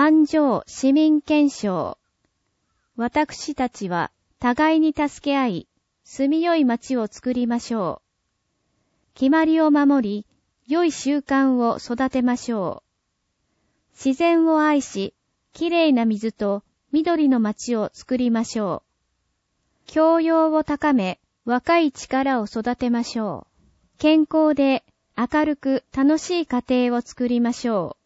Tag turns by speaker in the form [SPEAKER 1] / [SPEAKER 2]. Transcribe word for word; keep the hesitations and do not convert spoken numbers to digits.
[SPEAKER 1] 環状市民憲章。私たちは互いに助け合い、住みよい町を作りましょう。決まりを守り、良い習慣を育てましょう。自然を愛し、きれいな水と緑の町を作りましょう。教養を高め、若い力を育てましょう。健康で明るく楽しい家庭を作りましょう。